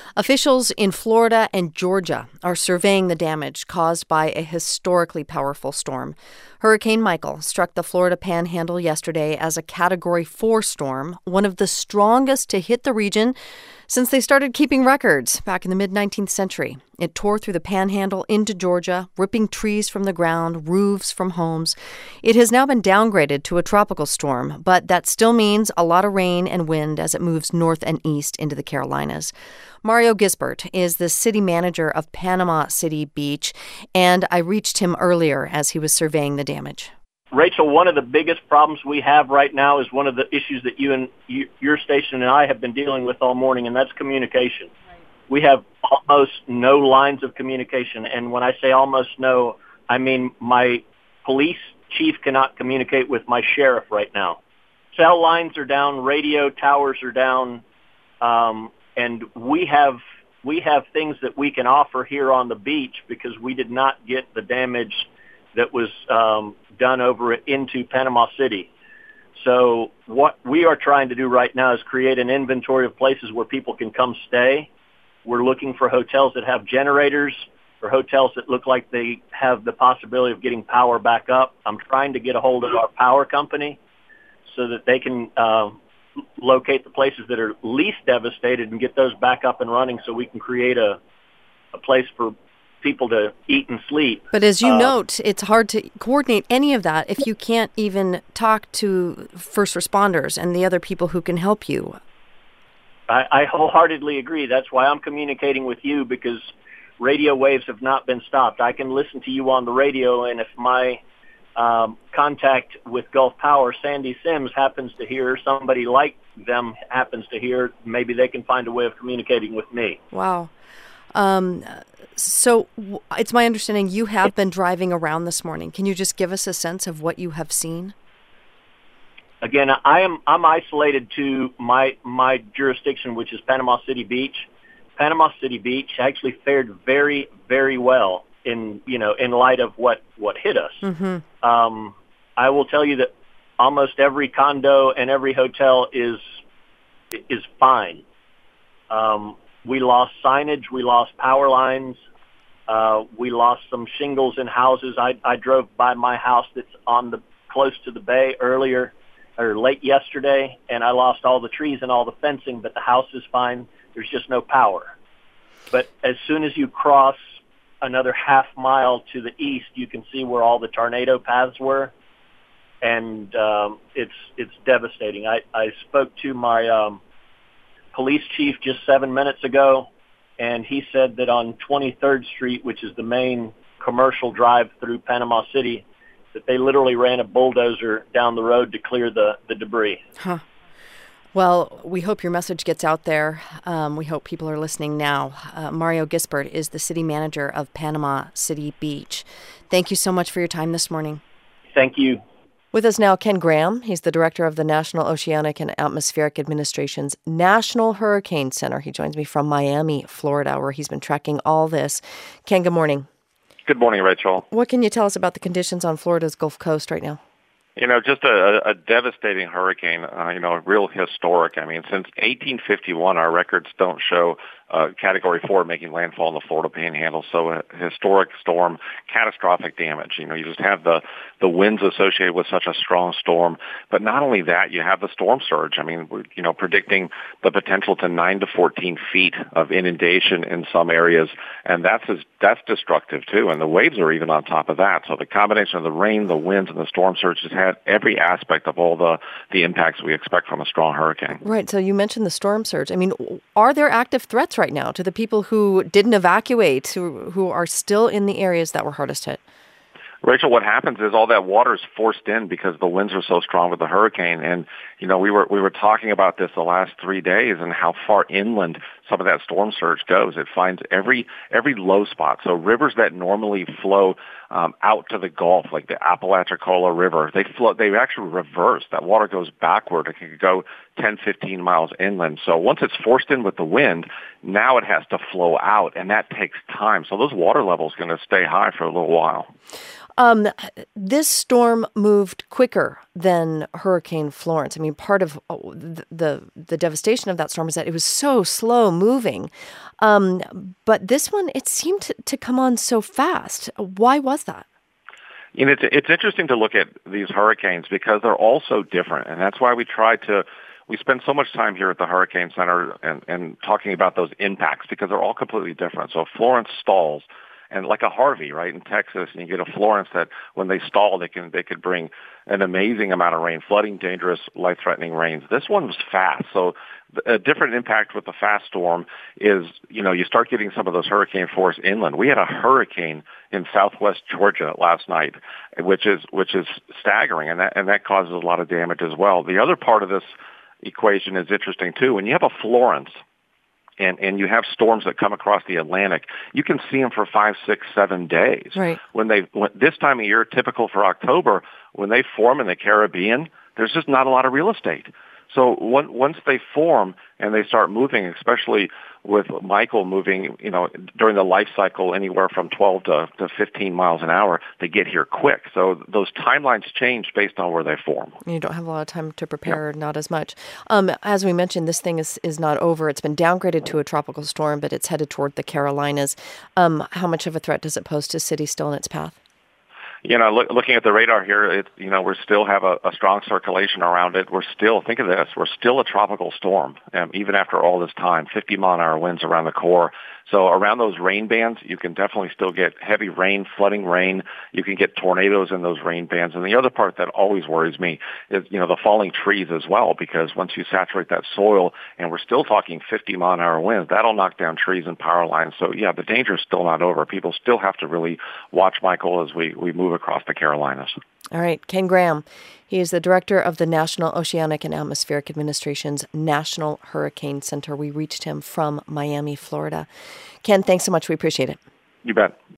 Officials in Florida and Georgia are surveying the damage caused by a historically powerful storm. Hurricane Michael struck the Florida Panhandle yesterday as a Category 4 storm, one of the strongest to hit the region since they started keeping records back in the mid-19th century. It tore through the Panhandle into Georgia, ripping trees from the ground, roofs from homes. It has now been downgraded to a tropical storm, but that still means a lot of rain and wind as it moves north and east into the Carolinas. Mario Gisbert is the city manager of Panama City Beach, and I reached him earlier as he was surveying the damage. Rachel, one of the biggest problems we have right now is one of the issues that your station and I have been dealing with all morning, and that's communication. Right. We have almost no lines of communication, and when I say almost no, I mean my police chief cannot communicate with my sheriff right now. Cell lines are down, radio towers are down, and we have things that we can offer here on the beach because we did not get the damage that was done over into Panama City. So what we are trying to do right now is create an inventory of places where people can come stay. We're looking for hotels that have generators or hotels that look like they have the possibility of getting power back up. I'm trying to get a hold of our power company so that they can locate the places that are least devastated and get those back up and running so we can create a place for people to eat and sleep. But as you note, it's hard to coordinate any of that if you can't even talk to first responders and the other people who can help you. I wholeheartedly agree. That's why I'm communicating with you, because radio waves have not been stopped. I can listen to you on the radio, and if my contact with Gulf Power, Sandy Sims, happens to hear, somebody like them happens to hear, maybe they can find a way of communicating with me. Wow. So it's my understanding you have been driving around this morning. Can you just give us a sense of what you have seen? Again, I'm isolated to my jurisdiction, which is Panama City Beach. Panama City Beach actually fared very, very well in light of what hit us. Mm-hmm. I will tell you that almost every condo and every hotel is fine. We lost signage. We lost power lines. We lost some shingles in houses. I drove by my house that's close to the bay late yesterday, and I lost all the trees and all the fencing, but the house is fine. There's just no power. But as soon as you cross another half mile to the east, you can see where all the tornado paths were, and it's devastating. I spoke to my police chief just 7 minutes ago, and he said that on 23rd Street, which is the main commercial drive through Panama City, that they literally ran a bulldozer down the road to clear the debris. Huh. Well, we hope your message gets out there. We hope people are listening now. Mario Gisbert is the city manager of Panama City Beach. Thank you so much for your time this morning. Thank you. With us now, Ken Graham. He's the director of the National Oceanic and Atmospheric Administration's National Hurricane Center. He joins me from Miami, Florida, where he's been tracking all this. Ken, good morning. Good morning, Rachel. What can you tell us about the conditions on Florida's Gulf Coast right now? Just a devastating hurricane, real historic. I mean, since 1851, our records don't show Category 4 making landfall in the Florida Panhandle. So a historic storm, catastrophic damage. You just have the winds associated with such a strong storm. But not only that, you have the storm surge. I mean, we're predicting the potential to 9 to 14 feet of inundation in some areas, and that's destructive too. And the waves are even on top of that. So the combination of the rain, the winds, and the storm surge has had every aspect of all the impacts we expect from a strong hurricane. Right. So you mentioned the storm surge. I mean, are there active threats right now to the people who didn't evacuate, who are still in the areas that were hardest hit? Rachel, what happens is all that water is forced in because the winds are so strong with the hurricane. And, we were talking about this the last 3 days and how far inland some of that storm surge goes. It finds every low spot. So rivers that normally flow out to the Gulf, like the Apalachicola River, they actually reverse. That water goes backward. It can go 10, 15 miles inland. So once it's forced in with the wind, now it has to flow out, and that takes time. So those water levels are going to stay high for a little while. This storm moved quicker than Hurricane Florence. I mean, mean, part of the devastation of that storm is that it was so slow moving. But this one, it seemed to come on so fast. Why was that? It's interesting to look at these hurricanes because they're all so different, and that's why we spend so much time here at the Hurricane Center and talking about those impacts because they're all completely different. So Florence stalls, and like a Harvey, right, in Texas, and you get a Florence that when they stall, they could bring an amazing amount of rain, flooding, dangerous, life-threatening rains. This one was fast, so a different impact with the fast storm is, you start getting some of those hurricane force inland. We had a hurricane in southwest Georgia last night, which is staggering, and that causes a lot of damage as well. The other part of this equation is interesting too. When you have a Florence and you have storms that come across the Atlantic, you can see them for 5, 6, 7 days. Right. When this time of year, typical for October, when they form in the Caribbean, there's just not a lot of real estate. So once they form and they start moving, especially with Michael moving, during the life cycle anywhere from 12 to 15 miles an hour, they get here quick. So those timelines change based on where they form. You don't have a lot of time to prepare, not as much. As we mentioned, this thing is not over. It's been downgraded to a tropical storm, but it's headed toward the Carolinas. How much of a threat does it pose to cities still in its path? Looking at the radar here, we still have a strong circulation around it. Think of this, we're still a tropical storm, even after all this time, 50-mile-an-hour winds around the core. So around those rain bands, you can definitely still get heavy rain, flooding rain. You can get tornadoes in those rain bands. And the other part that always worries me is, the falling trees as well, because once you saturate that soil, and we're still talking 50-mile-an-hour winds, that'll knock down trees and power lines. So, the danger is still not over. People still have to really watch Michael as we move across the Carolinas. All right. Ken Graham. He is the director of the National Oceanic and Atmospheric Administration's National Hurricane Center. We reached him from Miami, Florida. Ken, thanks so much. We appreciate it. You bet.